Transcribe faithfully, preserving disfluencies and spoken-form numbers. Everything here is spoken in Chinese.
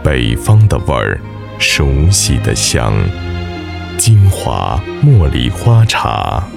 北方的味儿，熟悉的香。金华茉莉花茶。